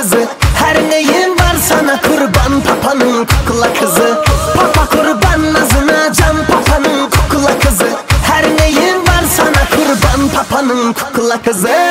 kızı. Her neyin var sana kurban papanın kukla kızı. Papa kurban nazına can papanın kukla kızı. Her neyin var sana kurban papanın kukla kızı.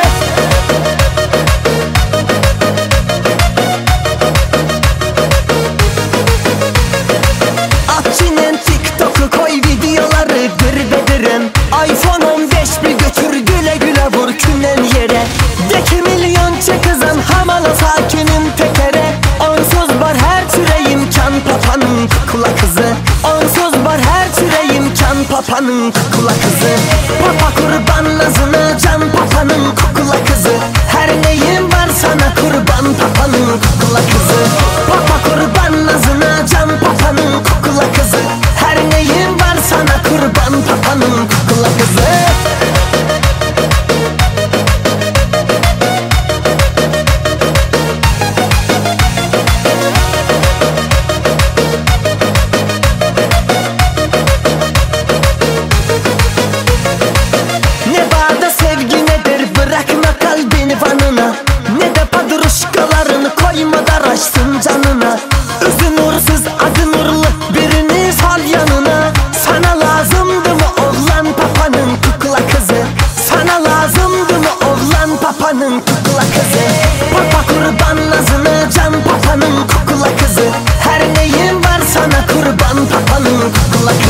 Atçının TikTok'u koy videoları dırbedirem. iPhone 15 bir götür güle güle vur künen yere. Deki milyonça kızan hamala sakinin tekere. Onsuz var her türe imkan papanın kukla kızı. Onsuz var her türe imkan papanın kukla kızı. Papa kurban nazına can papanın kukla kızı. Her neyin var sana kurban papanın kukla kızı. Papa kurban nazına can papanın kukla kızı. Her neyin var sana kurban papanın kukla kızı. Bırakma kalbini vanına, ne de padruşkalarını koyma daraşsın canına. Özün uğursuz adı nurlu birini sal yanına. Sana lazımdı mı oğlan papanın kukla kızı? Sana lazımdı mı oğlan papanın kukla kızı? Papa kurban nazına can papanın kukla kızı. Her neyin var sana kurban papanın kukla kızı.